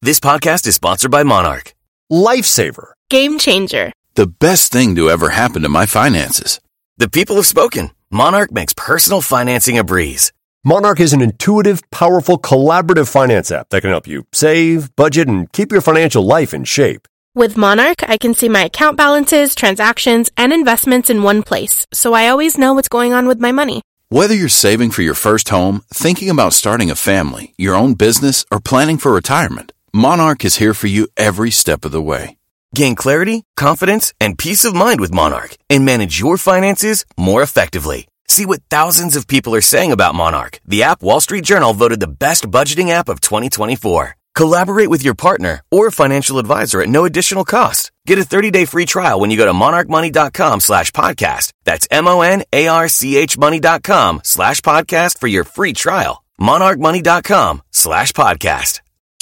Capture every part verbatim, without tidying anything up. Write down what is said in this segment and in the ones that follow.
This podcast is sponsored by Monarch. Lifesaver. Game changer. The best thing to ever happen to my finances. The people have spoken. Monarch makes personal financing a breeze. Monarch is an intuitive, powerful, collaborative finance app that can help you save, budget, and keep your financial life in shape. With Monarch, I can see my account balances, transactions, and investments in one place, so I always know what's going on with my money. Whether you're saving for your first home, thinking about starting a family, your own business, or planning for retirement, Monarch is here for you every step of the way. Gain clarity, confidence, and peace of mind with Monarch and manage your finances more effectively. See what thousands of people are saying about Monarch, the app Wall Street Journal voted the best budgeting app of twenty twenty-four. Collaborate with your partner or financial advisor at no additional cost. Get a thirty-day free trial when you go to monarchmoney.com slash podcast. That's M-O-N-A-R-C-H money.com slash podcast for your free trial. monarchmoney.com slash podcast.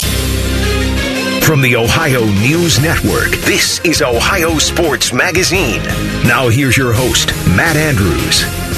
From the Ohio News Network, this is Ohio Sports Magazine. Now here's your host, Matt Andrews.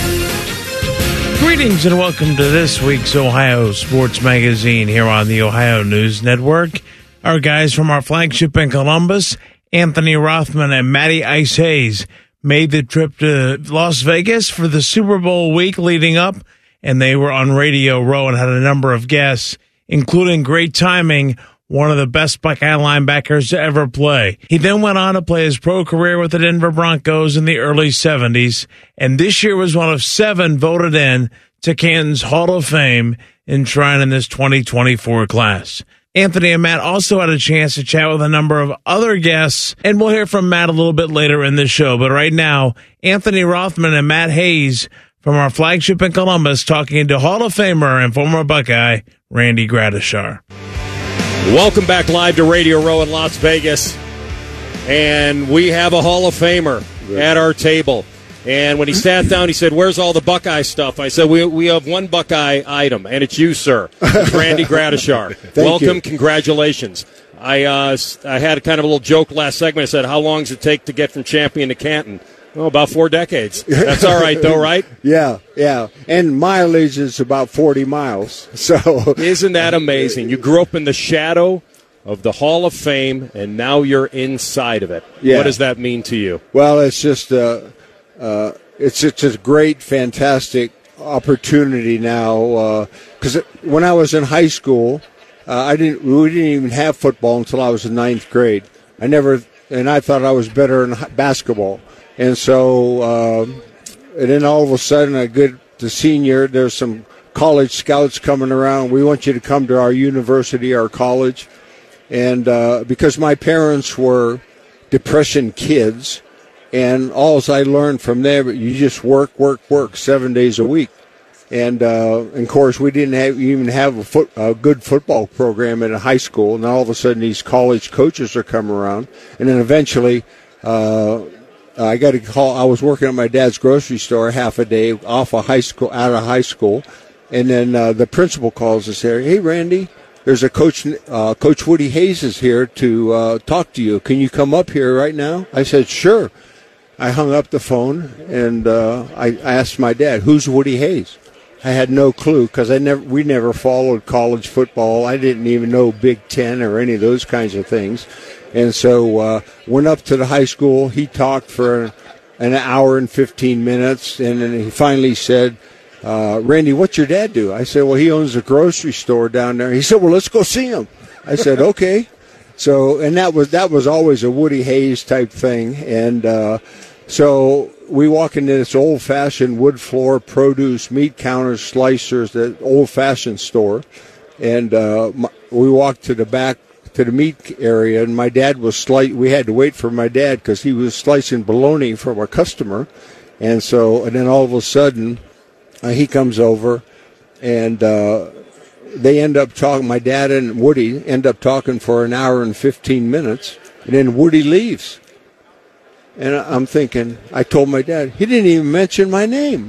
Greetings and welcome to this week's Ohio Sports Magazine here on the Ohio News Network. Our guys from our flagship in Columbus, Anthony Rothman and Matty Ice Hayes, made the trip to Las Vegas for the Super Bowl week leading up, and they were on Radio Row and had a number of guests, including great timing, one of the best Buckeye linebackers to ever play. He then went on to play his pro career with the Denver Broncos in the early seventies, and this year was one of seven voted in to Canton's Hall of Fame enshrined in this twenty twenty-four class. Anthony and Matt also had a chance to chat with a number of other guests, and we'll hear from Matt a little bit later in the show. But right now, Anthony Rothman and Matt Hayes from our flagship in Columbus talking to Hall of Famer and former Buckeye, Randy Gradishar. Welcome back live to Radio Row in Las Vegas. And we have a Hall of Famer at our table. And when he sat down, he said, "Where's all the Buckeye stuff?" I said, we we have one Buckeye item, and it's you, sir. It's Randy Gradishar. Welcome, you. Congratulations. I uh, I had a kind of a little joke last segment. I said, how long does it take to get from Champion to Canton? Oh, about four decades. That's all right, though, right? Yeah, yeah. And mileage is about forty miles. So isn't that amazing? You grew up in the shadow of the Hall of Fame, and now you're inside of it. Yeah. What does that mean to you? Well, it's just uh, uh, it's it's a great, fantastic opportunity now. Because uh, when I was in high school, uh, I didn't we didn't even have football until I was in ninth grade. I never, and I thought I was better in basketball. And so, um, and then all of a sudden, I get to senior, there's some college scouts coming around. We want you to come to our university, our college. And uh, because my parents were Depression kids, and all I learned from there, you just work, work, work seven days a week. And, uh, and of course, we didn't have, even have a, foot, a good football program in a high school. And all of a sudden, these college coaches are coming around. And then eventually, uh, I got a call. I was working at my dad's grocery store half a day off of high school, out of high school, and then uh, the principal calls and says, "Hey, Randy, there's a coach. Uh, Coach Woody Hayes is here to uh, talk to you. Can you come up here right now?" I said, "Sure." I hung up the phone and uh, I, I asked my dad, "Who's Woody Hayes?" I had no clue because I never, we never followed college football. I didn't even know Big Ten or any of those kinds of things. And so uh, went up to the high school. He talked for an hour and fifteen minutes, and then he finally said, uh, "Randy, what's your dad do?" I said, "Well, he owns a grocery store down there." He said, "Well, let's go see him." I said, "Okay." So, and that was that was always a Woody Hayes type thing. And uh, so we walk into this old-fashioned wood floor produce meat counters, slicers, that old-fashioned store, and uh, we walked to the back to the meat area, and my dad was slice. We had to wait for my dad because he was slicing bologna from a customer, and so and then all of a sudden, uh, he comes over, and uh, they end up talking. My dad and Woody end up talking for an hour and fifteen minutes, and then Woody leaves, and I'm thinking. I told my dad he didn't even mention my name,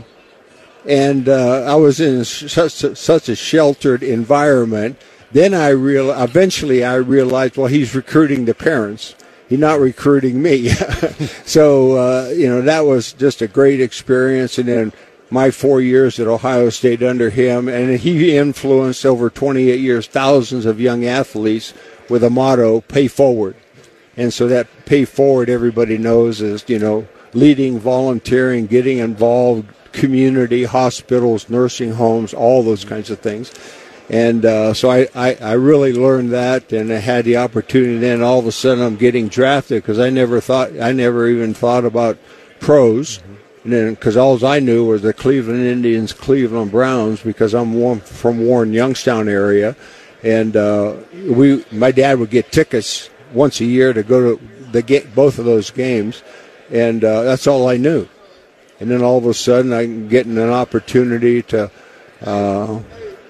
and uh, I was in such such a sheltered environment. Then I real eventually I realized, well, he's recruiting the parents. He's not recruiting me. So, uh, you know, that was just a great experience. And then my four years at Ohio State under him, and he influenced over twenty-eight years thousands of young athletes with a motto, pay forward. And so that pay forward, everybody knows, is, you know, leading, volunteering, getting involved, community, hospitals, nursing homes, all those kinds of things. And uh, so I, I, I really learned that, and I had the opportunity. Then all of a sudden I'm getting drafted because I never thought, I never even thought about pros. Mm-hmm. And then, because all I knew was the Cleveland Indians, Cleveland Browns, because I'm warm, from Warren, Youngstown area. And uh, we, my dad would get tickets once a year to go to the get both of those games, and uh, that's all I knew. And then all of a sudden, I'm getting an opportunity to uh,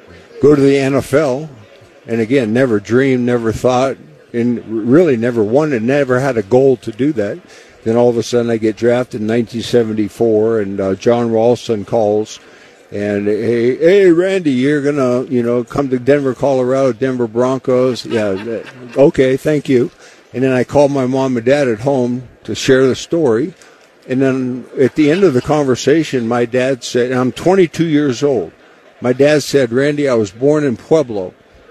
go to the N F L, and again, never dreamed, never thought, and really never wanted, never had a goal to do that. Then all of a sudden, I get drafted in nineteen seventy-four, and uh, John Ralston calls. And, hey, hey, Randy, you're going to, you know, come to Denver, Colorado, Denver Broncos. Yeah, okay, thank you. And then I called my mom and dad at home to share the story. And then at the end of the conversation, my dad said, and I'm twenty-two years old. My dad said, Randy, I was born in Pueblo.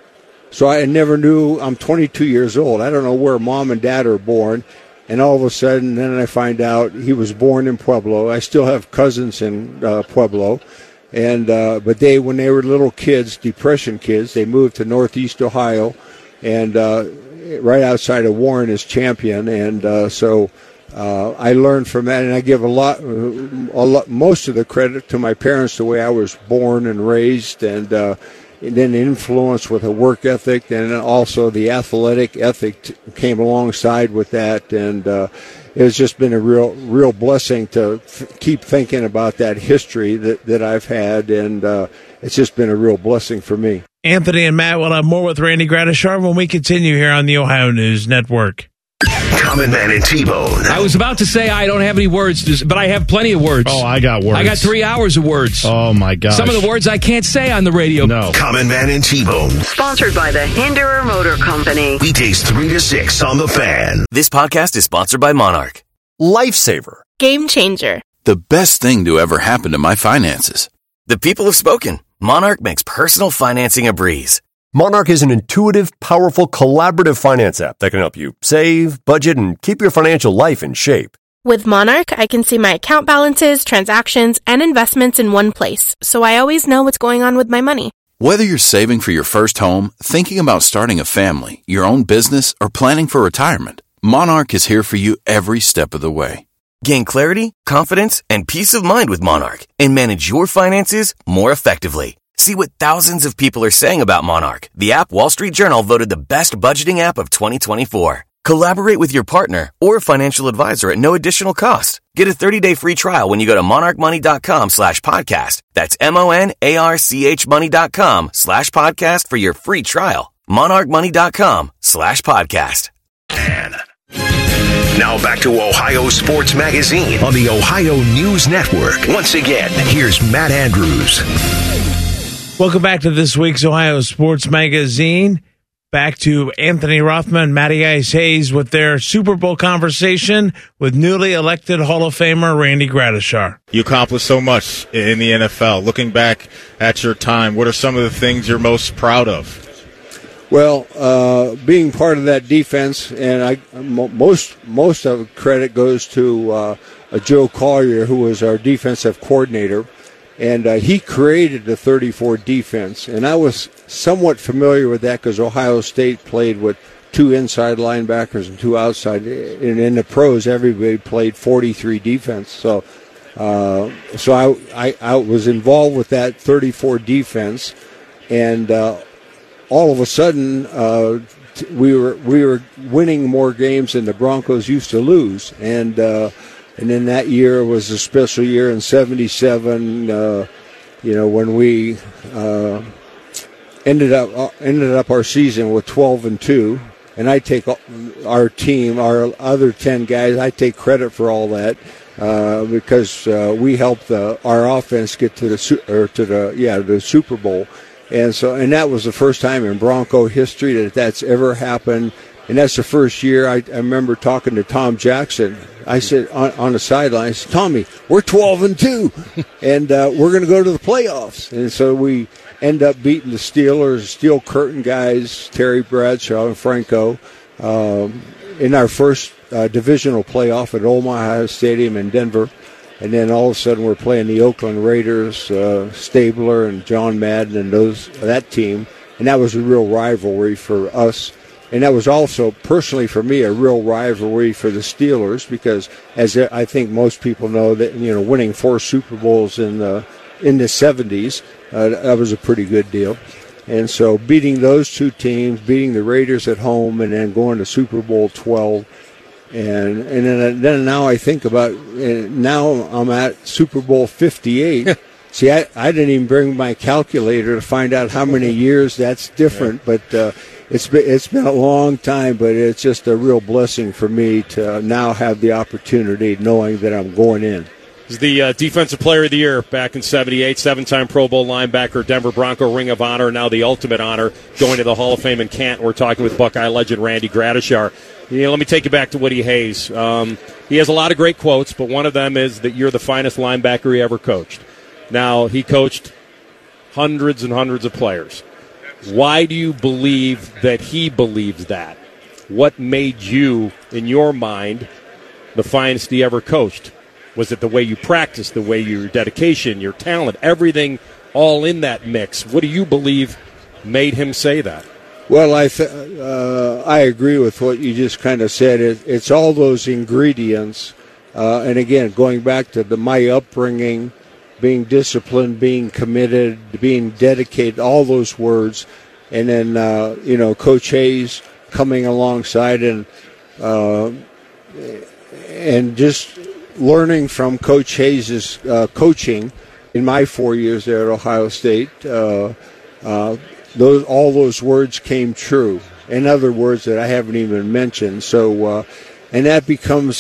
So I never knew, I'm twenty-two years old. I don't know where mom and dad are born. And all of a sudden, then I find out he was born in Pueblo. I still have cousins in uh, Pueblo. And uh, but they, when they were little kids, depression kids, they moved to Northeast Ohio, and uh, right outside of Warren is Champion. And uh, so uh, I learned from that, and I give a lot, a lot, most of the credit to my parents, the way I was born and raised, and, uh, and then influence with a work ethic, and also the athletic ethic t- came alongside with that, and. Uh, It's just been a real, real blessing to f- keep thinking about that history that, that I've had, and uh, it's just been a real blessing for me. Anthony and Matt will have more with Randy Gradishar when we continue here on the Ohio News Network. Common Man and T-Bone. I was about to say I don't have any words, to, but I have plenty of words. Oh, I got words. I got three hours of words. Oh, my gosh. Some of the words I can't say on the radio. No. Common Man and T-Bone. Sponsored by the Hinderer Motor Company. Weekdays three to six on The Fan. This podcast is sponsored by Monarch. Lifesaver. Game changer. The best thing to ever happen to my finances. The people have spoken. Monarch makes personal financing a breeze. Monarch is an intuitive, powerful, collaborative finance app that can help you save, budget, and keep your financial life in shape. With Monarch, I can see my account balances, transactions, and investments in one place, so I always know what's going on with my money. Whether you're saving for your first home, thinking about starting a family, your own business, or planning for retirement, Monarch is here for you every step of the way. Gain clarity, confidence, and peace of mind with Monarch, and manage your finances more effectively. See what thousands of people are saying about Monarch, the app Wall Street Journal voted the best budgeting app of twenty twenty-four. Collaborate with your partner or financial advisor at no additional cost. Get a thirty-day free trial when you go to monarchmoney.com slash podcast. That's M-O-N-A-R-C-H money.com slash podcast for your free trial. monarchmoney.com slash podcast. Now back to Ohio Sports Magazine on the Ohio News Network. Once again, here's Matt Andrews. Welcome back to this week's Ohio Sports Magazine. Back to Anthony Rothman, Matty Ice Hayes with their Super Bowl conversation with newly elected Hall of Famer Randy Gradishar. You accomplished so much in the N F L. Looking back at your time, what are some of the things you're most proud of? Well, uh, being part of that defense, and I most most of the credit goes to uh, Joe Collier, who was our defensive coordinator. And uh, he created the thirty-four defense, and I was somewhat familiar with that because Ohio State played with two inside linebackers and two outside. And in the pros, everybody played forty-three defense. So, uh, so I, I I was involved with that thirty-four defense, and uh, all of a sudden uh, we were we were winning more games than the Broncos used to lose, and. Uh, And then that year was a special year in seventy-seven, uh, you know, when we uh, ended up uh, ended up our season with twelve and two. And I take our team, our other ten guys, I take credit for all that uh, because uh, we helped the, our offense get to the or to the yeah the Super Bowl, and so and that was the first time in Bronco history that that's ever happened. And that's the first year I, I remember talking to Tom Jackson. I said on, on the sideline, I said, Tommy, we're twelve and two, and uh, we're going to go to the playoffs. And so we end up beating the Steelers, Steel Curtain guys, Terry Bradshaw and Franco, um, in our first uh, divisional playoff at Omaha Stadium in Denver. And then all of a sudden we're playing the Oakland Raiders, uh, Stabler and John Madden and those that team. And that was a real rivalry for us. And that was also, personally for me, a real rivalry for the Steelers because, as I think most people know, that you know, winning four Super Bowls in the in the seventies, uh, that was a pretty good deal. And so beating those two teams, beating the Raiders at home, and then going to Super Bowl twelve, and and then then now I think about now I'm at Super Bowl fifty-eight. See, I, I didn't even bring my calculator to find out how many years that's different, yeah. but. Uh, It's been, it's been a long time, but it's just a real blessing for me to now have the opportunity knowing that I'm going in. He's the uh, Defensive Player of the Year back in seventy-eight, seven-time Pro Bowl linebacker, Denver Bronco Ring of Honor, now the ultimate honor, going to the Hall of Fame in Canton. We're talking with Buckeye legend Randy Gradishar. You know, let me take you back to Woody Hayes. Um, he has a lot of great quotes, but one of them is that you're the finest linebacker he ever coached. Now, he coached hundreds and hundreds of players. Why do you believe that he believes that? What made you, in your mind, the finest he ever coached? Was it the way you practiced, the way your dedication, your talent, everything all in that mix? What do you believe made him say that? Well, I th- uh, I agree with what you just kind of said. It, it's all those ingredients. Uh, and again, going back to the my upbringing, being disciplined, being committed, being dedicated, all those words. And then, uh, you know, Coach Hayes coming alongside and uh, and just learning from Coach Hayes' uh, coaching in my four years there at Ohio State. Uh, uh, those all those words came true. In other words that I haven't even mentioned. So, uh, and that becomes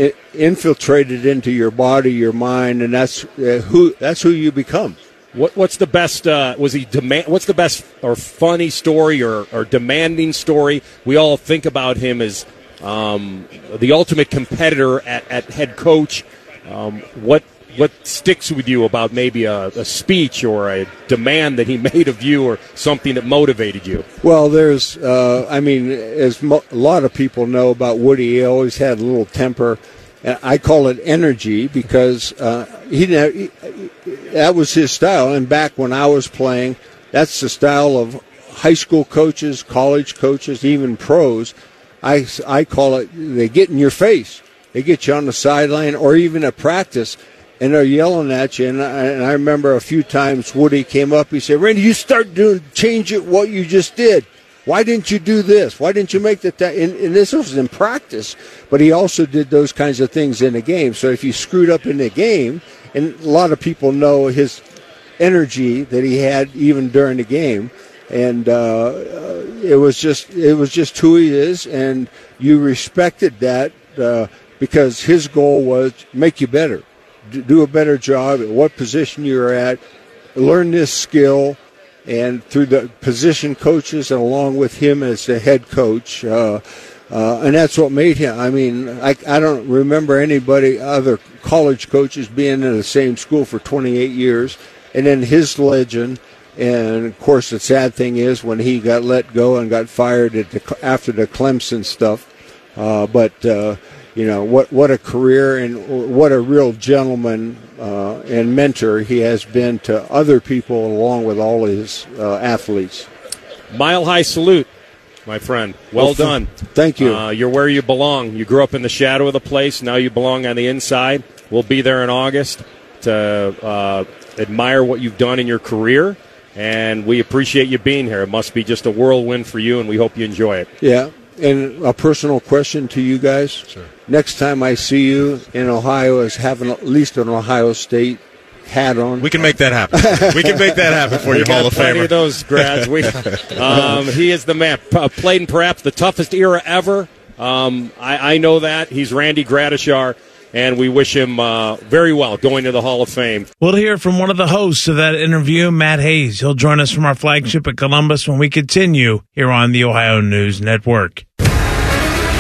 infiltrated into your body, your mind, and that's uh, who that's who you become. What what's the best? Uh, was he demand? What's the best or funny story or, or demanding story? We all think about him as um, the ultimate competitor at, at head coach. Um, what what sticks with you about maybe a, a speech or a demand that he made of you, or something that motivated you? Well, there's, uh, I mean, as mo- a lot of people know about Woody, he always had a little temper. I call it energy because uh, he, he that was his style. And back when I was playing, that's the style of high school coaches, college coaches, even pros. I, I call it, they get in your face. They get you on the sideline or even at practice, and they're yelling at you. And I, and I remember a few times Woody came up. He said, "Randy, you start doing, change it what you just did. Why didn't you do this? Why didn't you make that?" Ta-? And, and this was in practice, but he also did those kinds of things in the game. So if you screwed up in the game, and a lot of people know his energy that he had even during the game, and uh, it was just it was just who he is, and you respected that uh, because his goal was make you better, do a better job at what position you're at, learn this skill. And through the position coaches and along with him as the head coach, uh, uh, and that's what made him. I mean, I, I don't remember anybody, other college coaches being in the same school for twenty-eight years, and then his legend. And, of course, the sad thing is when he got let go and got fired at the, after the Clemson stuff. Uh, but, uh, you know, what, what a career and what a real gentleman uh, and mentor he has been to other people along with all his uh, athletes. Mile high salute, my friend. Well, well done. Thank you. Uh, you're where you belong. You grew up in the shadow of the place. Now you belong on the inside. We'll be there in August to uh, admire what you've done in your career, and we appreciate you being here. It must be just a whirlwind for you, and we hope you enjoy it. Yeah. And a personal question to you guys. Sure. Next time I see you in Ohio as having at least an Ohio State hat on. We can make that happen. We can make that happen for you, Hall of Famer. Plenty of those grads. We, um, he is the man. Uh, played in perhaps the toughest era ever. Um, I, I know that. He's Randy Gradishar, and we wish him uh, very well going to the Hall of Fame. We'll hear from one of the hosts of that interview, Matt Hayes. He'll join us from our flagship at Columbus when we continue here on the Ohio News Network.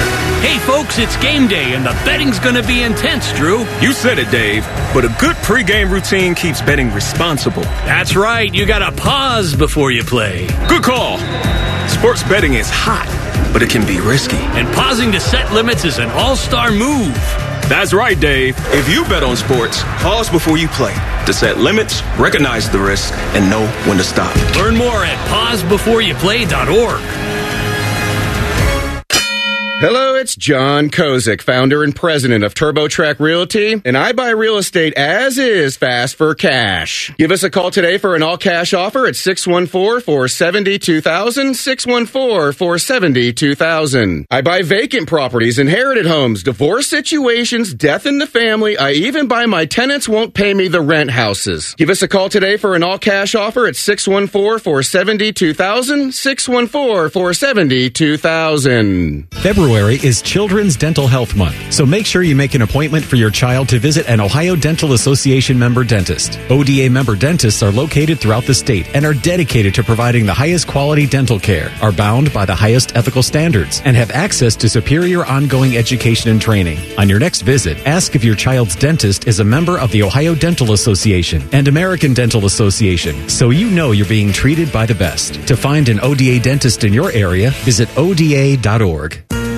Hey, folks, it's game day, and the betting's going to be intense, Drew. You said it, Dave, but a good pregame routine keeps betting responsible. That's right. You got to pause before you play. Good call. Sports betting is hot, but it can be risky. And pausing to set limits is an all-star move. That's right, Dave. If you bet on sports, pause before you play to set limits, recognize the risks, and know when to stop. Learn more at pause before you play dot org. Hello, it's John Kozik, founder and president of TurboTrack Realty, and I buy real estate as is fast for cash. Give us a call today for an all-cash offer at six one four, four seven two thousand, six one four, four seven two thousand. I buy vacant properties, inherited homes, divorce situations, death in the family. I even buy my tenants won't pay me the rent houses. Give us a call today for an all-cash offer at six one four, four seven two thousand, six one four, four seven two thousand. February is Children's Dental Health Month, so make sure you make an appointment for your child to visit an Ohio Dental Association member dentist. O D A member dentists are located throughout the state and are dedicated to providing the highest quality dental care, are bound by the highest ethical standards, and have access to superior ongoing education and training. On your next visit, ask if your child's dentist is a member of the Ohio Dental Association and American Dental Association, so you know you're being treated by the best. To find an O D A dentist in your area, visit O D A dot org.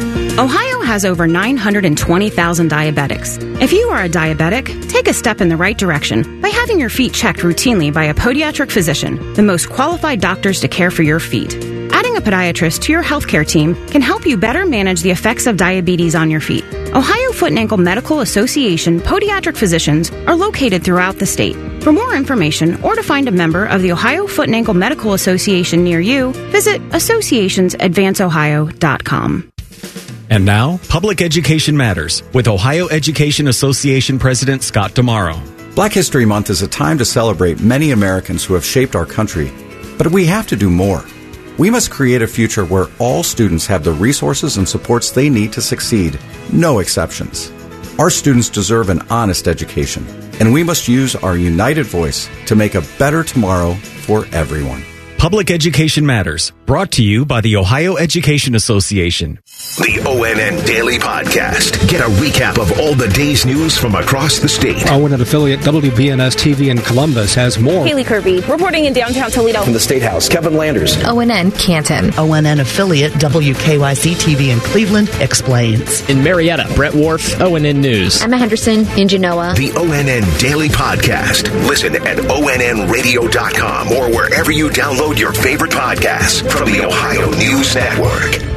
Ohio has over nine hundred twenty thousand diabetics. If you are a diabetic, take a step in the right direction by having your feet checked routinely by a podiatric physician, the most qualified doctors to care for your feet. Adding a podiatrist to your healthcare team can help you better manage the effects of diabetes on your feet. Ohio Foot and Ankle Medical Association podiatric physicians are located throughout the state. For more information or to find a member of the Ohio Foot and Ankle Medical Association near you, visit associations advance ohio dot com. And now, Public Education Matters with Ohio Education Association President Scott Damaro. Black History Month is a time to celebrate many Americans who have shaped our country, but we have to do more. We must create a future where all students have the resources and supports they need to succeed, no exceptions. Our students deserve an honest education, and we must use our united voice to make a better tomorrow for everyone. Public Education Matters, brought to you by the Ohio Education Association. The O N N Daily Podcast. Get a recap of all the day's news from across the state. O N N affiliate W B N S T V in Columbus has more. Haley Kirby, reporting in downtown Toledo. From the State House, Kevin Landers. O N N Canton. O N N affiliate W K Y C T V in Cleveland explains. In Marietta, Brett Wharf, O N N News. Emma Henderson in Genoa. The O N N Daily Podcast. Listen at O N N radio dot com or wherever you download your favorite podcasts from the Ohio News Network.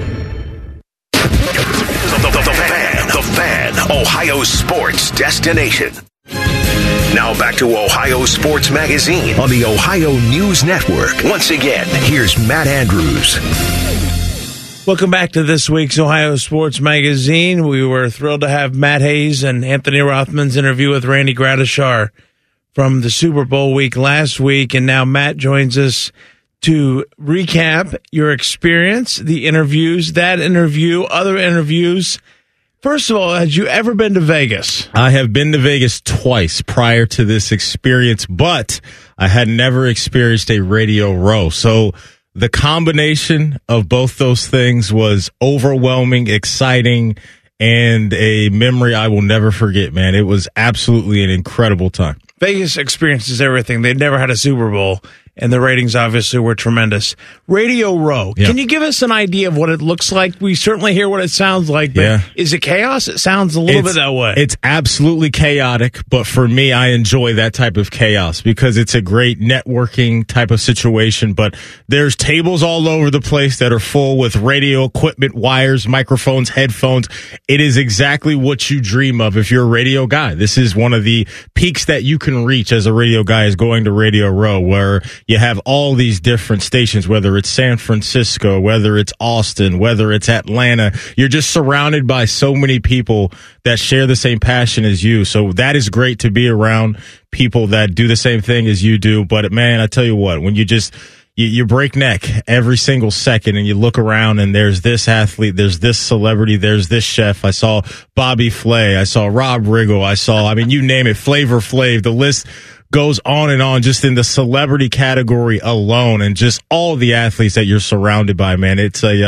The, the, the Fan, the Fan, Ohio sports destination. Now back to Ohio Sports Magazine on the Ohio News Network. Once again, here's Matt Andrews. Welcome back to this week's Ohio Sports Magazine. We were thrilled to have Matt Hayes and Anthony Rothman's interview with Randy Gradishar from the Super Bowl week last week, and now Matt joins us to recap your experience, the interviews, that interview, other interviews. First of all, had you ever been to Vegas? I have been to Vegas twice prior to this experience, but I had never experienced a Radio Row. So the combination of both those things was overwhelming, exciting, and a memory I will never forget, man. It was absolutely an incredible time. Vegas experiences everything. They'd never had a Super Bowl, and the ratings obviously were tremendous. Radio Row, yeah. Can you give us an idea of what it looks like? We certainly hear what it sounds like, but yeah. Is it chaos? It sounds a little it's, bit that way. It's absolutely chaotic, but for me, I enjoy that type of chaos because it's a great networking type of situation, but there's tables all over the place that are full with radio equipment, wires, microphones, headphones. It is exactly what you dream of if you're a radio guy. This is one of the peaks that you can reach as a radio guy is going to Radio Row, where you have all these different stations, whether it's San Francisco, whether it's Austin, whether it's Atlanta. You're just surrounded by so many people that share the same passion as you. So that is great to be around people that do the same thing as you do. But man, I tell you what, when you just You, you break neck every single second and you look around and there's this athlete, there's this celebrity, there's this chef. I saw Bobby Flay. I saw Rob Riggle. I saw, I mean, you name it, Flavor Flav. The list goes on and on just in the celebrity category alone and just all the athletes that you're surrounded by, man. It's a, uh,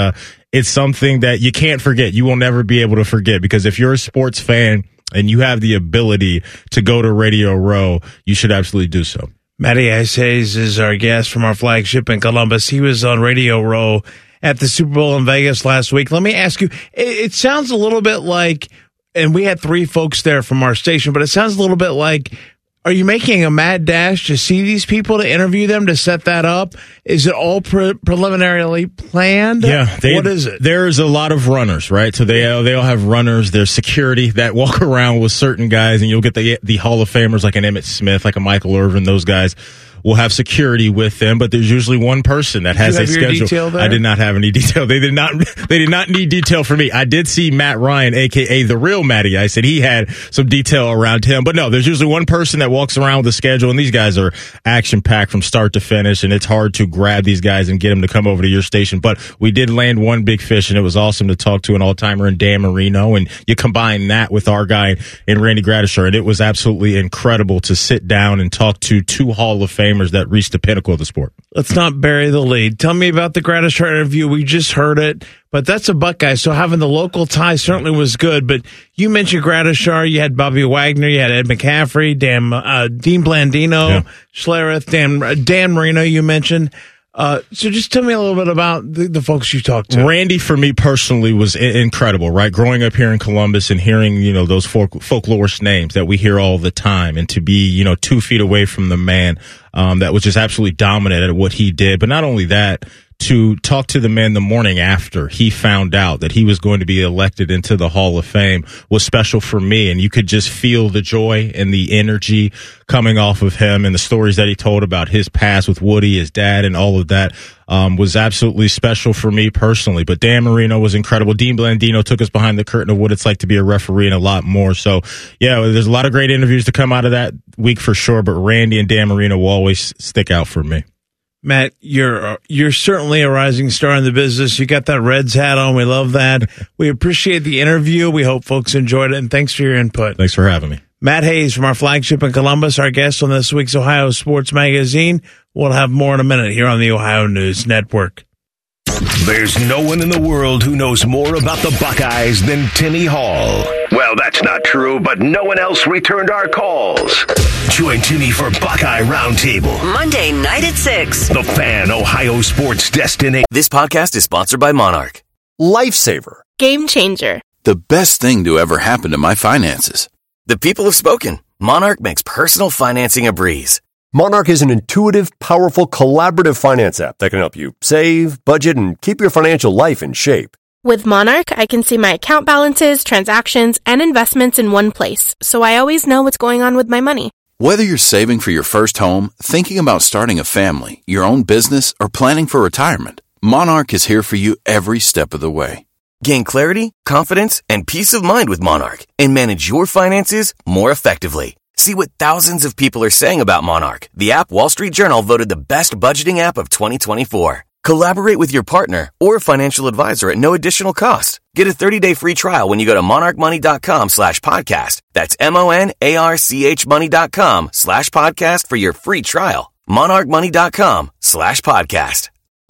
it's something that you can't forget. You will never be able to forget, because if you're a sports fan and you have the ability to go to Radio Row, you should absolutely do so. Matty Ice Hayes is our guest from our flagship in Columbus. He was on Radio Row at the Super Bowl in Vegas last week. Let me ask you, it, it sounds a little bit like, and we had three folks there from our station, but it sounds a little bit like, are you making a mad dash to see these people, to interview them, to set that up? Is it all pre- preliminarily planned? Yeah. They, what is it? There's a lot of runners, right? So they they all have runners. There's security that walk around with certain guys, and you'll get the the Hall of Famers like an Emmitt Smith, like a Michael Irvin. Those guys will have security with them, but there's usually one person that has did you a have your schedule. Detail there? I did not have any detail. They did not. They did not need detail for me. I did see Matt Ryan, aka the real Matty. I said he had some detail around him, but no, there's usually one person that walks around with the schedule, and these guys are action packed from start to finish, and it's hard to grab these guys and get them to come over to your station. But we did land one big fish, and it was awesome to talk to an all timer in Dan Marino, and you combine that with our guy in Randy Gradishar, and it was absolutely incredible to sit down and talk to two Hall of Famers that reached the pinnacle of the sport. Let's not bury the lead. Tell me about the Gradishar interview. We just heard it, but that's a Buckeye, so having the local tie certainly was good. But you mentioned Gradishar. You had Bobby Wagner. You had Ed McCaffrey, Dan, uh, Dean Blandino, yeah. Schlereth, Dan, Dan Marino you mentioned. Uh, so just tell me a little bit about the, the folks you talked to. Randy, for me personally, was I- incredible, right? Growing up here in Columbus and hearing, you know, those folk- folklorist names that we hear all the time, and to be, you know, two feet away from the man um, that was just absolutely dominant at what he did. But not only that, to talk to the man the morning after he found out that he was going to be elected into the Hall of Fame was special for me. And you could just feel the joy and the energy coming off of him, and the stories that he told about his past with Woody, his dad, and all of that um, was absolutely special for me personally. But Dan Marino was incredible. Dean Blandino took us behind the curtain of what it's like to be a referee and a lot more. So, yeah, there's a lot of great interviews to come out of that week for sure. But Randy and Dan Marino will always stick out for me. Matt, you're you're certainly a rising star in the business. You got that Reds hat on. We love that. We appreciate the interview. We hope folks enjoyed it, and thanks for your input. Thanks for having me. Matt Hayes from our flagship in Columbus, our guest on this week's Ohio Sports Magazine. We'll have more in a minute here on the Ohio News Network. There's no one in the world who knows more about the Buckeyes than Timmy Hall. Well, that's not true, but no one else returned our calls. Join Timmy for Buckeye Roundtable. Monday night at six. The Fan, Ohio sports destination. This podcast is sponsored by Monarch. Lifesaver. Game changer. The best thing to ever happen to my finances. The people have spoken. Monarch makes personal financing a breeze. Monarch is an intuitive, powerful, collaborative finance app that can help you save, budget, and keep your financial life in shape. With Monarch, I can see my account balances, transactions, and investments in one place, so I always know what's going on with my money. Whether you're saving for your first home, thinking about starting a family, your own business, or planning for retirement, Monarch is here for you every step of the way. Gain clarity, confidence, and peace of mind with Monarch, and manage your finances more effectively. See what thousands of people are saying about Monarch, the app Wall Street Journal voted the best budgeting app of twenty twenty-four. Collaborate with your partner or financial advisor at no additional cost. Get a thirty-day free trial when you go to monarchmoney.com slash podcast. That's M-O-N-A-R-C-H money.com slash podcast for your free trial. monarchmoney.com slash podcast.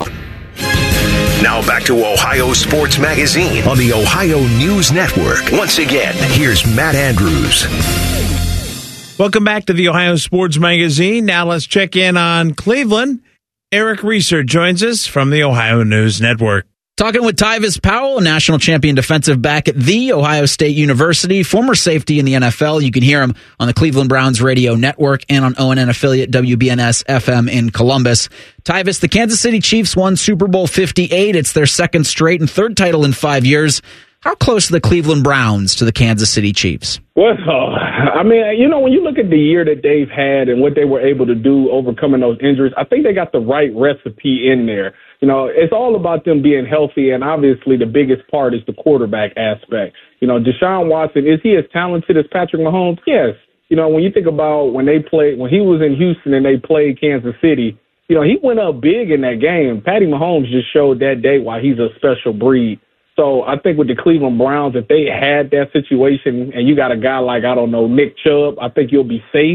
Now back to Ohio Sports Magazine on the Ohio News Network. Once again, here's Matt Andrews. Welcome back to the Ohio Sports Magazine. Now let's check in on Cleveland. Eric Reeser joins us from the Ohio News Network. Talking with Tyvis Powell, a national champion defensive back at The Ohio State University, former safety in the N F L. You can hear him on the Cleveland Browns radio network and on O N N affiliate W B N S F M in Columbus. Tyvis, the Kansas City Chiefs won Super Bowl fifty-eight. It's their second straight and third title in five years. How close are the Cleveland Browns to the Kansas City Chiefs? Well, I mean, you know, when you look at the year that they've had and what they were able to do overcoming those injuries, I think they got the right recipe in there. You know, it's all about them being healthy, and obviously the biggest part is the quarterback aspect. You know, Deshaun Watson, is he as talented as Patrick Mahomes? Yes. You know, when you think about when they played, when he was in Houston and they played Kansas City, you know, he went up big in that game. Patty Mahomes just showed that day why he's a special breed. So I think with the Cleveland Browns, if they had that situation and you got a guy like, I don't know, Nick Chubb, I think you'll be safe.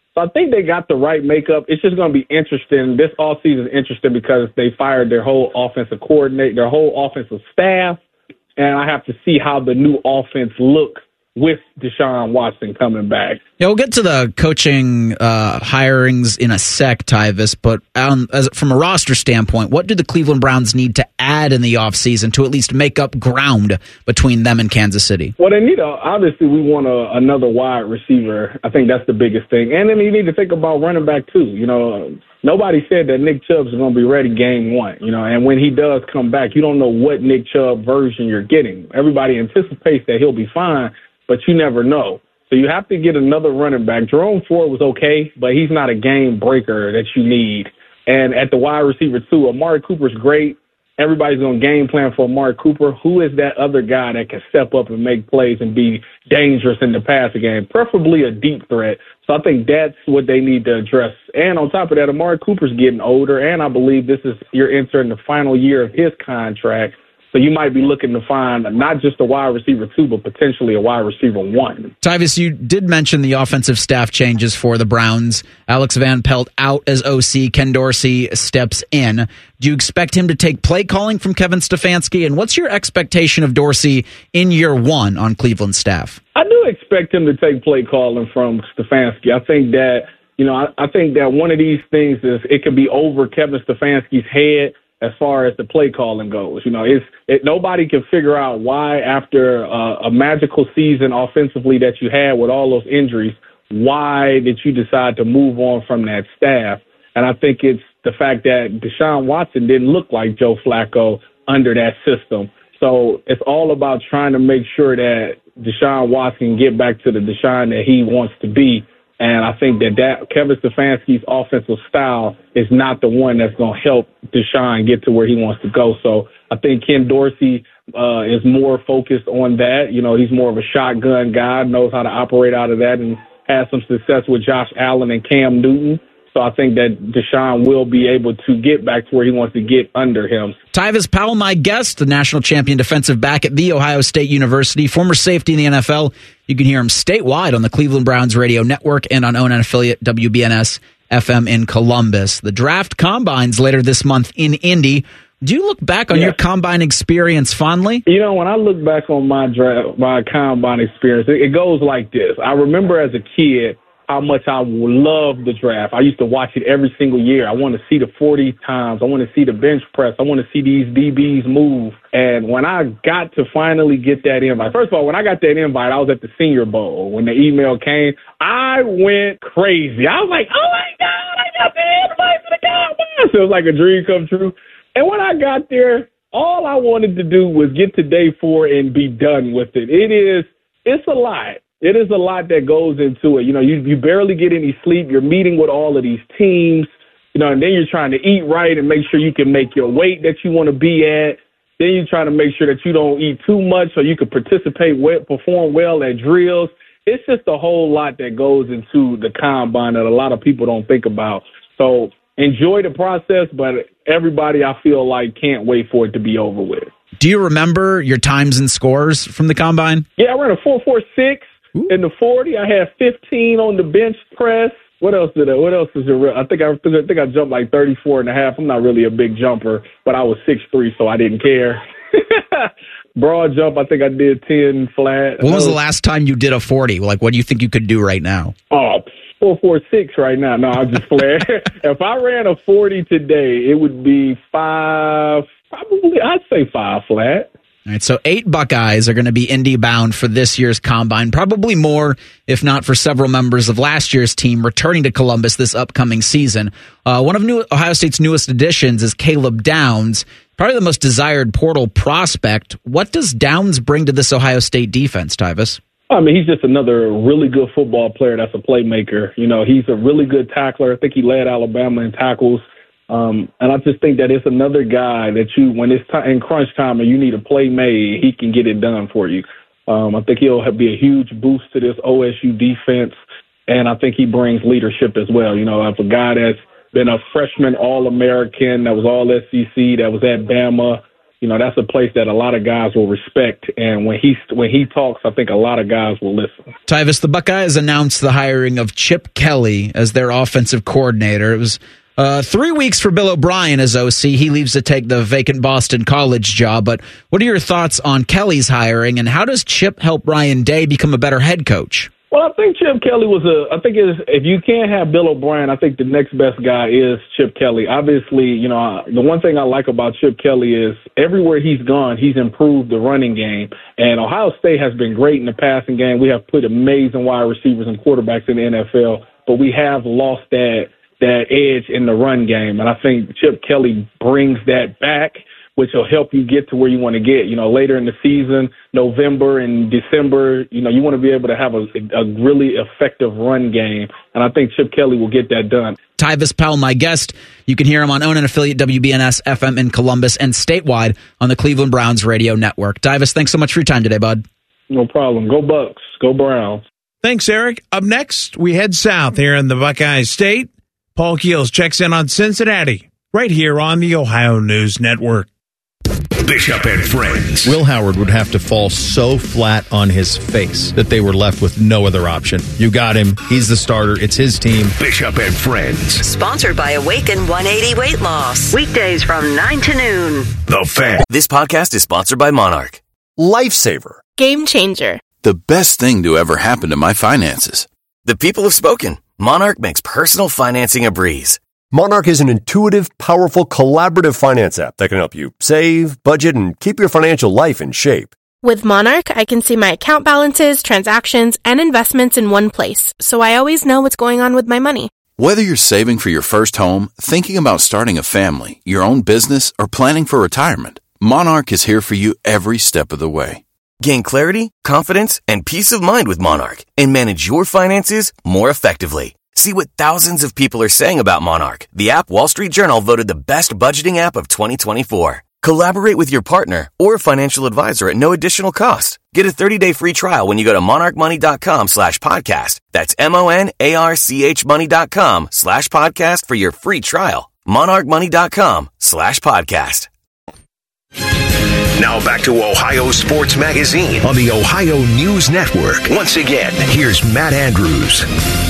So I think they got the right makeup. It's just going to be interesting. This offseason is interesting because they fired their whole offensive coordinator, their whole offensive staff, and I have to see how the new offense looks with Deshaun Watson coming back. Yeah, we'll get to the coaching uh, hirings in a sec, Tyvis, but um, as, from a roster standpoint, what do the Cleveland Browns need to add in the offseason to at least make up ground between them and Kansas City? Well, they need a, obviously we want a, another wide receiver. I think that's the biggest thing. And then you need to think about running back too. You know, nobody said that Nick Chubb's going to be ready game one, you know, and when he does come back, you don't know what Nick Chubb version you're getting. Everybody anticipates that he'll be fine, but you never know. So you have to get another running back. Jerome Ford was okay, but he's not a game breaker that you need. And at the wide receiver, too, Amari Cooper's great. Everybody's going to game plan for Amari Cooper. Who is that other guy that can step up and make plays and be dangerous in the passing game, preferably a deep threat? So I think that's what they need to address. And on top of that, Amari Cooper's getting older, and I believe this is you're entering the final year of his contract. So you might be looking to find not just a wide receiver two, but potentially a wide receiver one. Tyvis, you did mention the offensive staff changes for the Browns. Alex Van Pelt out as O C. Ken Dorsey steps in. Do you expect him to take play calling from Kevin Stefanski? And what's your expectation of Dorsey in year one on Cleveland's staff? I do expect him to take play calling from Stefanski. I think that, you know, I, I think that one of these things is it could be over Kevin Stefanski's head as far as the play calling goes. You know, it's it, nobody can figure out why after uh, a magical season offensively that you had with all those injuries, why did you decide to move on from that staff? And I think it's the fact that Deshaun Watson didn't look like Joe Flacco under that system. So it's all about trying to make sure that Deshaun Watson can get back to the Deshaun that he wants to be. And I think that, that Kevin Stefanski's offensive style is not the one that's going to help Deshaun get to where he wants to go. So I think Ken Dorsey uh, is more focused on that. You know, he's more of a shotgun guy, knows how to operate out of that, and has some success with Josh Allen and Cam Newton. So I think that Deshaun will be able to get back to where he wants to get under him. Tyvis Powell, my guest, the national champion defensive back at The Ohio State University, former safety in the N F L. You can hear him statewide on the Cleveland Browns radio network and on O N N affiliate W B N S F M in Columbus. The draft combines later this month in Indy. Do you look back on yes. your combine experience fondly? You know, when I look back on my draft, my combine experience, it, it goes like this. I remember as a kid how much I loved the draft. I used to watch it every single year. I want to see the forty times. I want to see the bench press. I want to see these D Bs move. And when I got to finally get that invite, first of all, when I got that invite, I was at the Senior Bowl. When the email came, I went crazy. I was like, oh, my God, I got the invite to the Cowboys. So it was like a dream come true. And when I got there, all I wanted to do was get to day four and be done with it. It is, it's a lot. It is a lot that goes into it. You know, you, you barely get any sleep. You're meeting with all of these teams, you know, and then you're trying to eat right and make sure you can make your weight that you want to be at. Then you're trying to make sure that you don't eat too much so you can participate well, perform well at drills. It's just a whole lot that goes into the combine that a lot of people don't think about. So enjoy the process, but everybody, I feel like, can't wait for it to be over with. Do you remember your times and scores from the combine? Yeah, I ran a four four six. In the forty, I had fifteen on the bench press. What else did I, what else is there? I think I, I think I jumped like thirty-four and a half. I'm not really a big jumper, but I was six three, so I didn't care. Broad jump, I think I did ten flat. When was the last time you did a forty? Like, what do you think you could do right now? Oh, four four six right now. No, I'm just playing. If I ran a forty today, it would be five, probably, I'd say five flat. All right, so eight Buckeyes are going to be Indy bound for this year's combine. Probably more, if not for several members of last year's team returning to Columbus this upcoming season. Uh, one of new Ohio State's newest additions is Caleb Downs, probably the most desired portal prospect. What does Downs bring to this Ohio State defense, Tyvis? I mean, he's just another really good football player that's a playmaker. You know, he's a really good tackler. I think he led Alabama in tackles. Um, and I just think that it's another guy that you, when it's t- in crunch time and you need a play made, he can get it done for you. Um, I think he'll have, be a huge boost to this O S U defense, and I think he brings leadership as well. You know, if a guy that's been a freshman All-American, that was All S E C, that was at Bama, you know, that's a place that a lot of guys will respect. And when he when he talks, I think a lot of guys will listen. Tyvis, the Buckeyes announced the hiring of Chip Kelly as their offensive coordinator. It was uh, three weeks for Bill O'Brien as O C. He leaves to take the vacant Boston College job. But what are your thoughts on Kelly's hiring, and how does Chip help Ryan Day become a better head coach? Well, I think Chip Kelly was a, I think it's, if you can't have Bill O'Brien, I think the next best guy is Chip Kelly. Obviously, you know, the one thing I like about Chip Kelly is everywhere he's gone, he's improved the running game. And Ohio State has been great in the passing game. We have put amazing wide receivers and quarterbacks in the N F L, but we have lost that, that edge in the run game. And I think Chip Kelly brings that back, which will help you get to where you want to get. You know, later in the season, November and December, you know, you want to be able to have a, a really effective run game. And I think Chip Kelly will get that done. Tyvis Powell, my guest. You can hear him on O N N affiliate W B N S F M in Columbus and statewide on the Cleveland Browns radio network. Tyvis, thanks so much for your time today, bud. No problem. Go Bucks. Go Browns. Thanks, Eric. Up next, we head south here in the Buckeye State. Paul Keels checks in on Cincinnati right here on the Ohio News Network. Bishop and Friends. Will Howard would have to fall so flat on his face that they were left with no other option. You got him. He's the starter. It's his team. Bishop and Friends. Sponsored by Awaken one eighty Weight Loss. Weekdays from nine to noon. The Fan. This podcast is sponsored by Monarch. Lifesaver. Game changer. The best thing to ever happen to my finances. The people have spoken. Monarch makes personal financing a breeze. Monarch is an intuitive, powerful, collaborative finance app that can help you save, budget, and keep your financial life in shape. With Monarch, I can see my account balances, transactions, and investments in one place, so I always know what's going on with my money. Whether you're saving for your first home, thinking about starting a family, your own business, or planning for retirement, Monarch is here for you every step of the way. Gain clarity, confidence, and peace of mind with Monarch and manage your finances more effectively. See what thousands of people are saying about Monarch, the app Wall Street Journal voted the best budgeting app of twenty twenty-four. Collaborate with your partner or financial advisor at no additional cost. Get a thirty-day free trial when you go to monarchmoney.com slash podcast. That's M-O-N-A-R-C-H money.com slash podcast for your free trial. monarchmoney.com slash podcast. Now back to Ohio Sports Magazine on the Ohio News Network. Once again, here's Matt Andrews.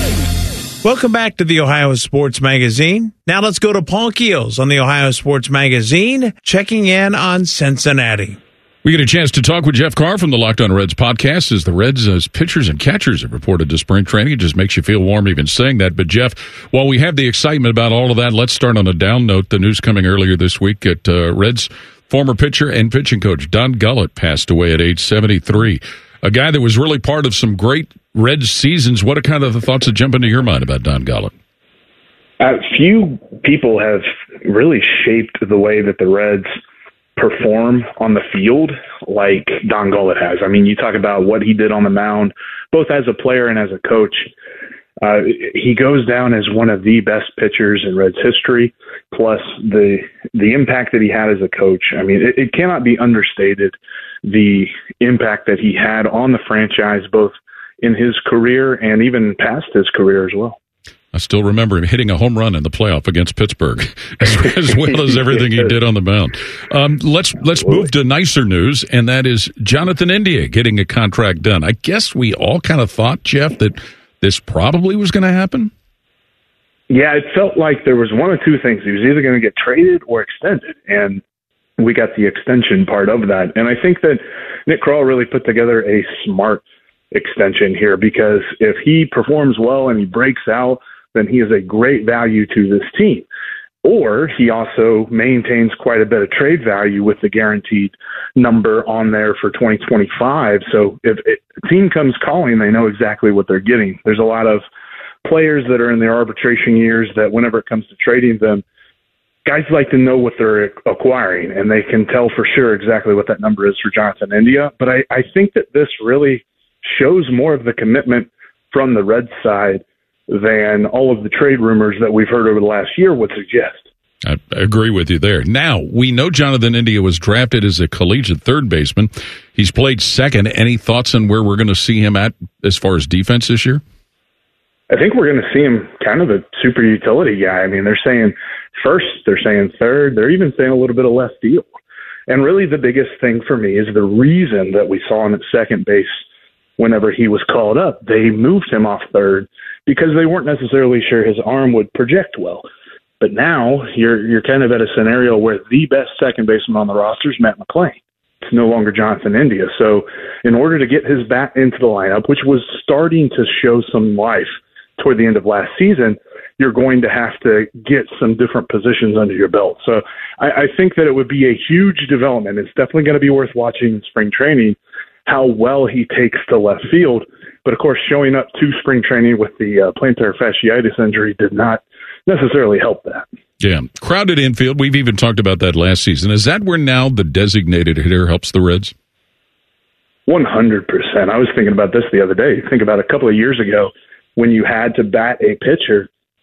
Welcome back to the Ohio Sports Magazine. Now let's go to Paul Keels on the Ohio Sports Magazine, checking in on Cincinnati. We get a chance to talk with Jeff Carr from the Locked On Reds podcast as the Reds as pitchers and catchers have reported to spring training. It just makes you feel warm even saying that. But, Jeff, while we have the excitement about all of that, let's start on a down note. The news coming earlier this week at uh, Reds former pitcher and pitching coach Don Gullett passed away at age seventy-three. A guy that was really part of some great Reds seasons. What are kind of the thoughts that jump into your mind about Don Gullett? Uh, few people have really shaped the way that the Reds perform on the field like Don Gullett has. I mean, you talk about what he did on the mound, both as a player and as a coach. Uh, he goes down as one of the best pitchers in Reds history, plus the the impact that he had as a coach. I mean, it, it cannot be understated, the impact that he had on the franchise, both in his career and even past his career as well. I still remember him hitting a home run in the playoff against Pittsburgh, as, as well as everything he did on the mound. Um, let's let's move to nicer news, and that is Jonathan India getting a contract done. I guess we all kind of thought, Jeff, that this probably was going to happen. Yeah, it felt like there was one or two things. He was either going to get traded or extended, and we got the extension part of that. And I think that Nick Krall really put together a smart extension here, because if he performs well and he breaks out, then he is a great value to this team. Or he also maintains quite a bit of trade value with the guaranteed number on there for twenty twenty-five. So if a team comes calling, they know exactly what they're getting. There's a lot of players that are in their arbitration years that whenever it comes to trading them, guys like to know what they're acquiring, and they can tell for sure exactly what that number is for Jonathan India. But I, I think that this really shows more of the commitment from the Reds side than all of the trade rumors that we've heard over the last year would suggest. I agree with you there. Now, we know Jonathan India was drafted as a collegiate third baseman. He's played second. Any thoughts on where we're going to see him at as far as defense this year? I think we're going to see him kind of a super utility guy. I mean, they're saying first, they're saying third, they're even saying a little bit of left field. And really the biggest thing for me is the reason that we saw him at second base whenever he was called up. They moved him off third because they weren't necessarily sure his arm would project well. But now you're you're kind of at a scenario where the best second baseman on the roster is Matt McClain. It's no longer Jonathan India. So in order to get his bat into the lineup, which was starting to show some life toward the end of last season, you're going to have to get some different positions under your belt. So I, I think that it would be a huge development. It's definitely going to be worth watching in spring training how well he takes to left field. But, of course, showing up to spring training with the uh, plantar fasciitis injury did not necessarily help that. Yeah. Crowded infield. We've even talked about that last season. Is that where now the designated hitter helps the Reds? one hundred percent. I was thinking about this the other day. Think about a couple of years ago when you had to bat a pitcher,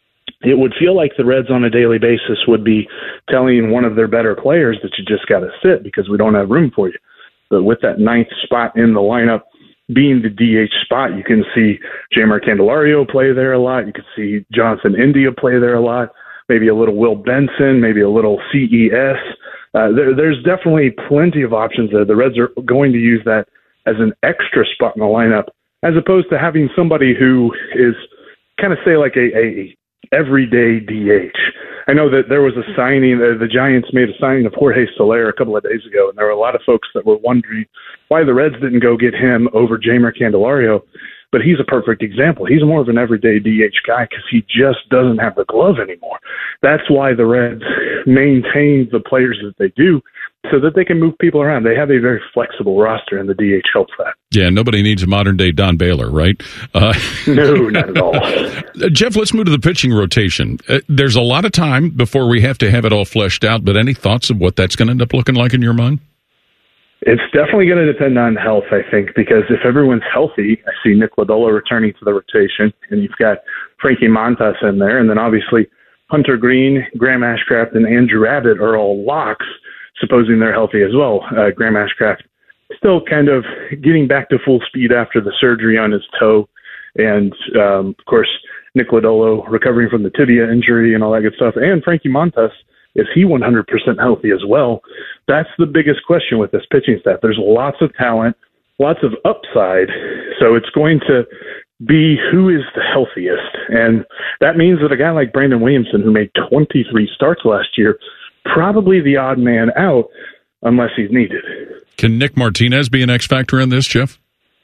it would feel like the Reds on a daily basis would be telling one of their better players that you just got to sit because we don't have room for you. But with that ninth spot in the lineup being the D H spot, you can see Jeimer Candelario play there a lot. You can see Jonathan India play there a lot. Maybe a little Will Benson, maybe a little C E S. Uh, there, there's definitely plenty of options there. The Reds are going to use that as an extra spot in the lineup, as opposed to having somebody who is kind of, say, like a, a everyday D H. I know that there was a signing, uh, the Giants made a signing of Jorge Soler a couple of days ago, and there were a lot of folks that were wondering why the Reds didn't go get him over Jeimer Candelario. But he's a perfect example. He's more of an everyday D H guy because he just doesn't have the glove anymore. That's why the Reds maintain the players that they do, so that they can move people around. They have a very flexible roster, and the D H helps that. Yeah, nobody needs a modern-day Don Baylor, right? Uh, no, not at all. Jeff, let's move to the pitching rotation. Uh, there's a lot of time before we have to have it all fleshed out, but any thoughts of what that's going to end up looking like in your mind? It's definitely going to depend on health, I think, because if everyone's healthy, I see Nick Lodolo returning to the rotation, and you've got Frankie Montas in there, and then obviously Hunter Green, Graham Ashcraft, and Andrew Abbott are all locks, supposing they're healthy as well. Uh, Graham Ashcraft still kind of getting back to full speed after the surgery on his toe, and, um, of course, Nick Lodolo recovering from the tibia injury and all that good stuff, and Frankie Montas, is he one hundred percent healthy as well? That's the biggest question with this pitching staff. There's lots of talent, lots of upside, so it's going to be who is the healthiest. And that means that a guy like Brandon Williamson, who made twenty-three starts last year, probably the odd man out unless he's needed. Can Nick Martinez be an X factor in this, Jeff?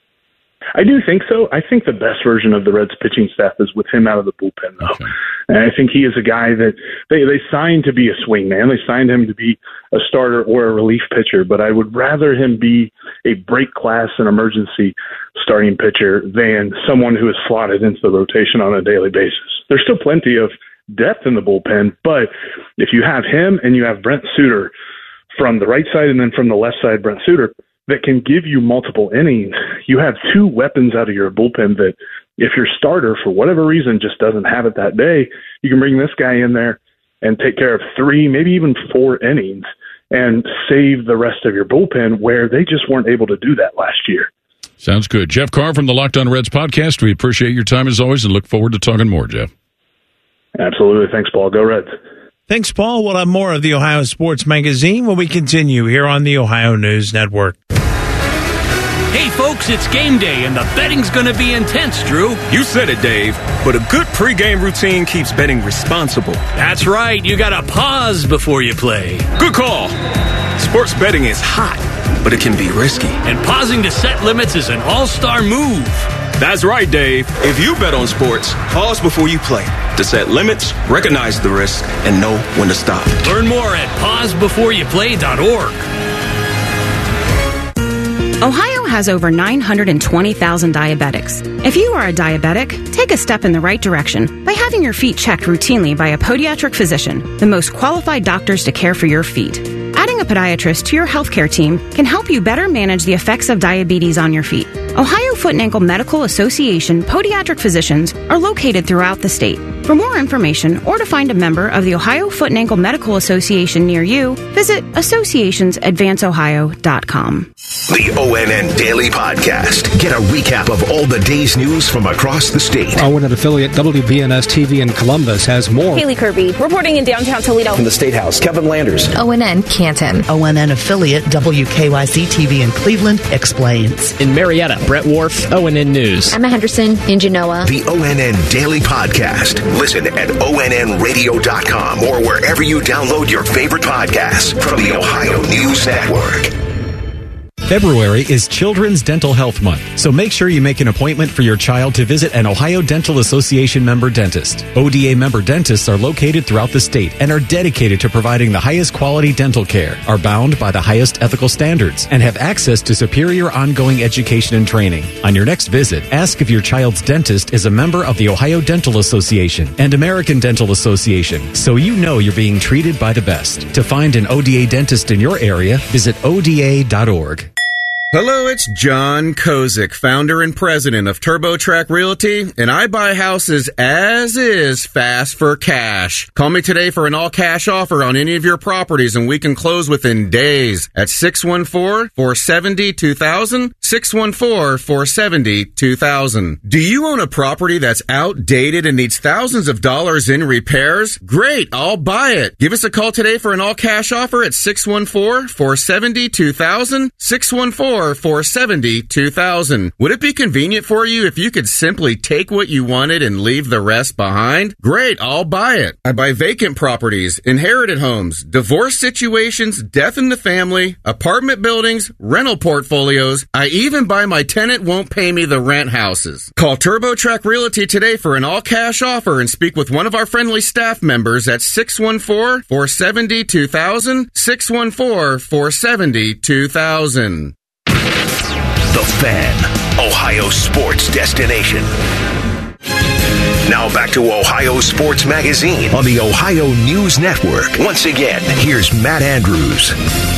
I do think so. I think the best version of the Reds pitching staff is with him out of the bullpen, though. Okay. And I think he is a guy that they, they signed to be a swingman. They signed him to be a starter or a relief pitcher, but I would rather him be a break class and emergency starting pitcher than someone who is slotted into the rotation on a daily basis. There's still plenty of depth in the bullpen, but if you have him and you have Brent Suter from the right side and then from the left side, Brent Suter, that can give you multiple innings, you have two weapons out of your bullpen that if your starter, for whatever reason, just doesn't have it that day, you can bring this guy in there and take care of three, maybe even four innings and save the rest of your bullpen where they just weren't able to do that last year. Sounds good. Jeff Carr from the Locked On Reds podcast. We appreciate your time as always and look forward to talking more, Jeff. Absolutely. Thanks, Paul. Go Reds. Thanks, Paul. We'll have more of the Ohio Sports Magazine when we continue here on the Ohio News Network. Hey, folks, it's game day, and the betting's going to be intense, Drew. You said it, Dave, but a good pregame routine keeps betting responsible. That's right. You got to pause before you play. Good call. Sports betting is hot, but it can be risky. And pausing to set limits is an all-star move. That's right, Dave. If you bet on sports, pause before you play to set limits, recognize the risk, and know when to stop. Learn more at pause before you play dot org. Ohio has over nine hundred twenty thousand diabetics. If you are a diabetic, take a step in the right direction by having your feet checked routinely by a podiatric physician, the most qualified doctors to care for your feet. Adding a podiatrist to your healthcare team can help you better manage the effects of diabetes on your feet. Ohio Foot and Ankle Medical Association podiatric physicians are located throughout the state. For more information or to find a member of the Ohio Foot and Ankle Medical Association near you, visit associations advance ohio dot com. The O N N Daily Podcast. Get a recap of all the day's news from across the state. O N N affiliate W B N S T V in Columbus has more. Haley Kirby, reporting in downtown Toledo. From the State House, Kevin Landers. O N N Canton. O N N affiliate W K Y C T V in Cleveland explains. In Marietta, Brett Wharf, O N N News. Emma Henderson in Genoa. The O N N Daily Podcast. Listen at O N N radio dot com or wherever you download your favorite podcasts from the Ohio News Network. February is Children's Dental Health Month, so make sure you make an appointment for your child to visit an Ohio Dental Association member dentist. O D A member dentists are located throughout the state and are dedicated to providing the highest quality dental care, are bound by the highest ethical standards, and have access to superior ongoing education and training. On your next visit, ask if your child's dentist is a member of the Ohio Dental Association and American Dental Association, so you know you're being treated by the best. To find an O D A dentist in your area, visit O D A dot org. Hello, it's John Kozik, founder and president of TurboTrack Realty, and I buy houses as is fast for cash. Call me today for an all-cash offer on any of your properties, and we can close within days at six one four, four seven zero, two thousand, six one four, four seven zero, two thousand. Do you own a property that's outdated and needs thousands of dollars in repairs? Great, I'll buy it. Give us a call today for an all-cash offer at six one four, four seven zero, two thousand, six one four, four seven zero, two thousand. Would it be convenient for you if you could simply take what you wanted and leave the rest behind? Great, I'll buy it. I buy vacant properties, inherited homes, divorce situations, death in the family, apartment buildings, rental portfolios. I even buy my tenant won't pay me the rent houses. Call TurboTrack Realty today for an all-cash offer and speak with one of our friendly staff members at six one four, four seven zero, two thousand, six one four, four seven zero, two thousand. The Fan, Ohio sports destination. Now back to Ohio Sports Magazine on the Ohio News Network. Once again, here's Matt Andrews.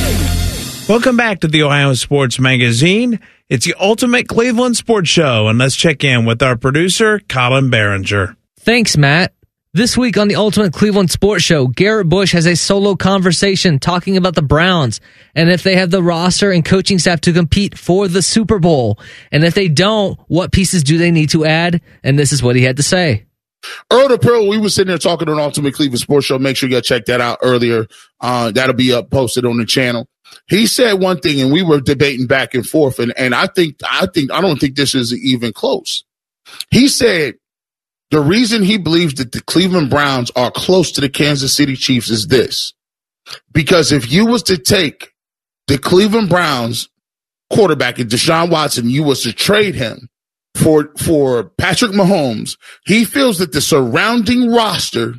Welcome back to the Ohio Sports Magazine. It's the ultimate Cleveland sports show, and let's check in with our producer, Colin Behringer. Thanks, Matt. This week on the Ultimate Cleveland Sports Show, Garrett Bush has a solo conversation talking about the Browns and if they have the roster and coaching staff to compete for the Super Bowl. And if they don't, what pieces do they need to add? And this is what he had to say. Earl Pearl, we were sitting there talking on Ultimate Cleveland Sports Show. Make sure you go check that out earlier. Uh, that'll be up posted on the channel. He said one thing, and we were debating back and forth. And, and I think, I think, I don't think this is even close. He said, the reason he believes that the Cleveland Browns are close to the Kansas City Chiefs is this. Because if you was to take the Cleveland Browns quarterback and Deshaun Watson, you was to trade him for, for Patrick Mahomes, he feels that the surrounding roster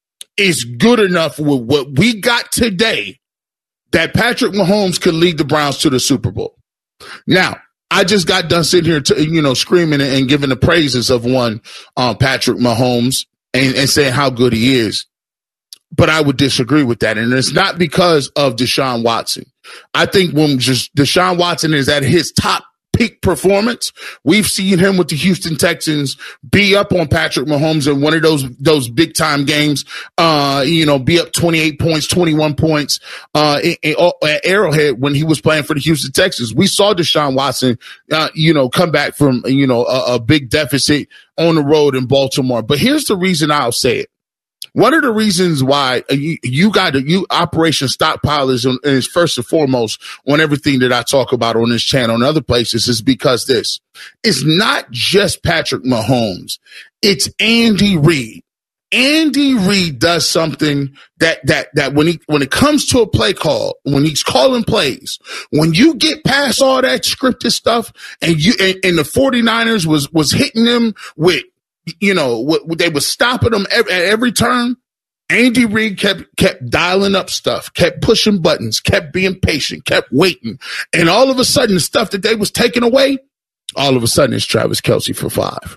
is good enough with what we got today that Patrick Mahomes could lead the Browns to the Super Bowl. Now, I just got done sitting here, to, you know, screaming and giving the praises of one um, Patrick Mahomes and, and saying how good he is. But I would disagree with that. And it's not because of Deshaun Watson. I think when just Deshaun Watson is at his top peak performance, we've seen him with the Houston Texans be up on Patrick Mahomes in one of those those big time games, uh, you know, be up twenty-eight points, twenty-one points uh, in, in, at Arrowhead when he was playing for the Houston Texans. We saw Deshaun Watson, uh, you know, come back from, you know, a, a big deficit on the road in Baltimore. But here's the reason I'll say it. One of the reasons why you, you got to, you Operation Stockpile is, is first and foremost on everything that I talk about on this channel and other places is because this, it's not just Patrick Mahomes. It's Andy Reid. Andy Reid does something that, that, that when he, when it comes to a play call, when he's calling plays, when you get past all that scripted stuff and you, and, and the 49ers was, was hitting them with, you know, what they were stopping them every, at every turn. Andy Reid kept, kept dialing up stuff, kept pushing buttons, kept being patient, kept waiting. And all of a sudden, the stuff that they was taking away, all of a sudden it's Travis Kelce for five.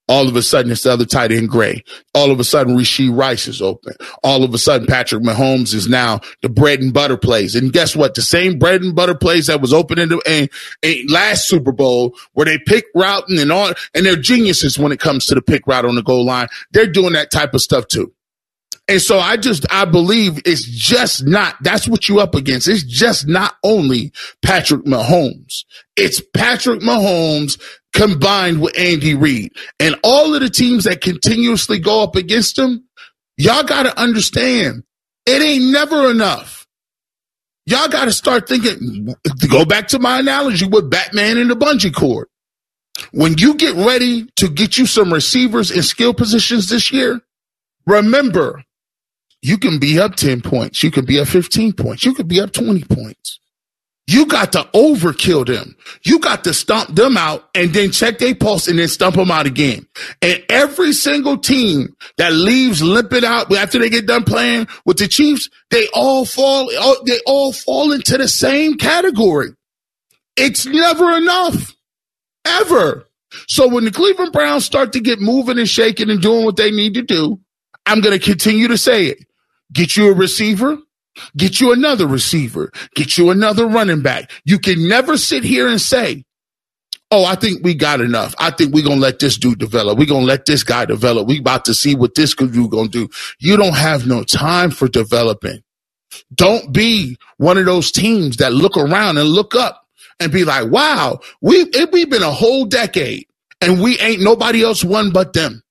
All of a sudden, it's the other tight end, Gray. All of a sudden, Rashee Rice is open. All of a sudden, Patrick Mahomes is now the bread and butter plays. And guess what? The same bread and butter plays that was open in the in, in last Super Bowl, where they pick routing and all, and they're geniuses when it comes to the pick route on the goal line. They're doing that type of stuff too. And so I just, I believe it's just not, that's what you up against. It's just not only Patrick Mahomes. It's Patrick Mahomes combined with Andy Reid. And all of the teams that continuously go up against him, y'all got to understand, it ain't never enough. Y'all got to start thinking, to go back to my analogy with Batman and the bungee cord. When you get ready to get you some receivers in skill positions this year, remember, you can be up ten points. You can be up fifteen points. You could be up twenty points. You got to overkill them. You got to stomp them out and then check their pulse and then stomp them out again. And every single team that leaves limping out after they get done playing with the Chiefs, they all fall, they all fall into the same category. It's never enough. Ever. So when the Cleveland Browns start to get moving and shaking and doing what they need to do, I'm going to continue to say it. Get you a receiver, get you another receiver, get you another running back. You can never sit here and say, oh, I think we got enough. I think we're going to let this dude develop. We're going to let this guy develop. We about to see what this dude going to do. You don't have no time for developing. Don't be one of those teams that look around and look up and be like, wow, we, it, we've been a whole decade and we ain't nobody else won but them.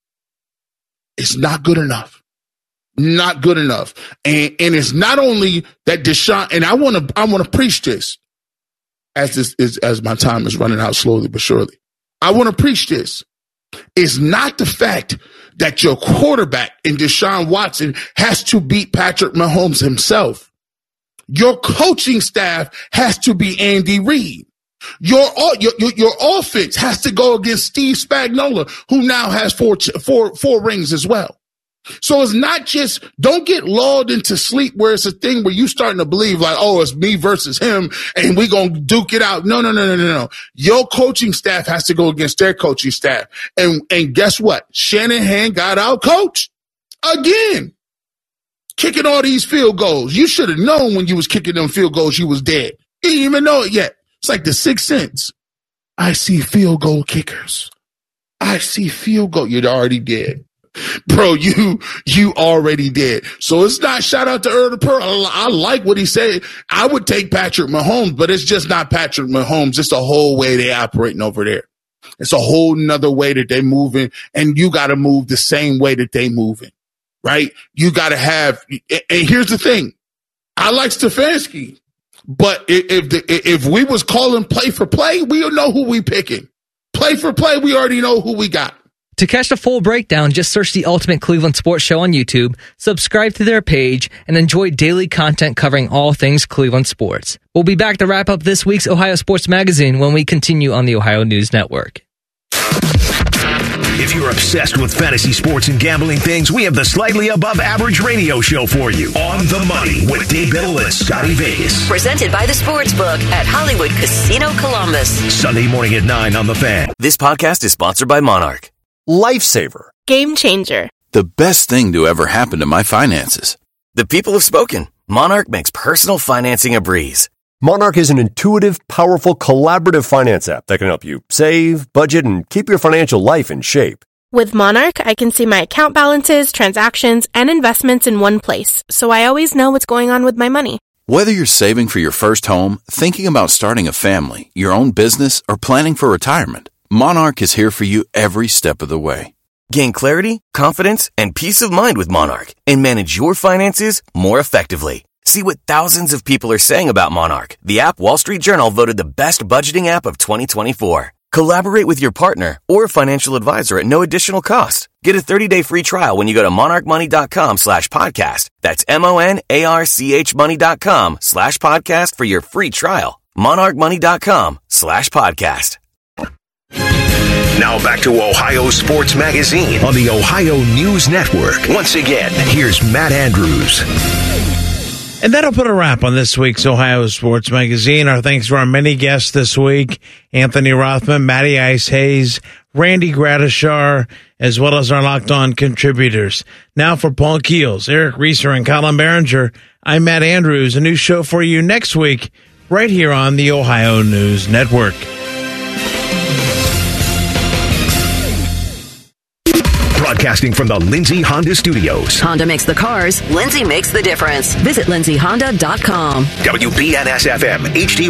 It's not good enough. Not good enough. And and it's not only that Deshaun, and I want to I want to preach this as this is as my time is running out slowly but surely. I want to preach this. It's not the fact that your quarterback in Deshaun Watson has to beat Patrick Mahomes himself. Your coaching staff has to be Andy Reid. Your, your your your offense has to go against Steve Spagnuolo, who now has four four four rings as well. So it's not just, don't get lulled into sleep where it's a thing where you starting to believe like, oh, it's me versus him and we going to duke it out. No, no, no, no, no, no. Your coaching staff has to go against their coaching staff. And, and guess what? Shanahan got out coached again, kicking all these field goals. You should have known when you was kicking them field goals, you was dead. You didn't even know it yet. It's like the Sixth Sense. I see field goal kickers. I see field goal. You're already dead. Bro, you you already did. So it's not shout out to Earl the Pearl. I, I like what he said. I would take Patrick Mahomes, but it's just not Patrick Mahomes. It's the whole way they operating over there. It's a whole nother way that they moving, and you got to move the same way that they moving, right? You got to have. And here's the thing: I like Stefanski, but if the, if we was calling play for play, we'll know who we picking. Play for play, we already know who we got. To catch the full breakdown, just search the Ultimate Cleveland Sports Show on YouTube, subscribe to their page, and enjoy daily content covering all things Cleveland sports. We'll be back to wrap up this week's Ohio Sports Magazine when we continue on the Ohio News Network. If you're obsessed with fantasy sports and gambling things, we have the Slightly Above Average radio show for you. On the Money with Dave Biddle and Scotty Vegas. Presented by the Sportsbook at Hollywood Casino Columbus. Sunday morning at nine on The Fan. This podcast is sponsored by Monarch. Lifesaver. Game changer. The best thing to ever happen to my finances. The people have spoken. Monarch makes personal financing a breeze. Monarch is an intuitive, powerful, collaborative finance app that can help you save, budget, and keep your financial life in shape. With Monarch, I can see my account balances, transactions, and investments in one place, so I always know what's going on with my money. Whether you're saving for your first home, thinking about starting a family, your own business, or planning for retirement, Monarch is here for you every step of the way. Gain clarity, confidence, and peace of mind with Monarch and manage your finances more effectively. See what thousands of people are saying about Monarch, the app Wall Street Journal voted the best budgeting app of twenty twenty-four. Collaborate with your partner or financial advisor at no additional cost. Get a thirty-day free trial when you go to monarchmoney.com slash podcast. That's M-O-N-A-R-C-H money.com slash podcast for your free trial. monarchmoney.com slash podcast. Now back to Ohio Sports Magazine on the Ohio News Network. Once again, here's Matt Andrews. And that'll put a wrap on this week's Ohio Sports Magazine. Our thanks to our many guests this week: Anthony Rothman, Matty Ice Hayes, Randy Gradishar, as well as our Locked On contributors. Now for Paul Keels, Eric Reeser, and Colin Behringer, I'm Matt Andrews. A new show for you next week, right here on the Ohio News Network. Broadcasting from the Lindsay Honda Studios. Honda makes the cars, Lindsay makes the difference. Visit lindsay honda dot com. W B N S F M, H D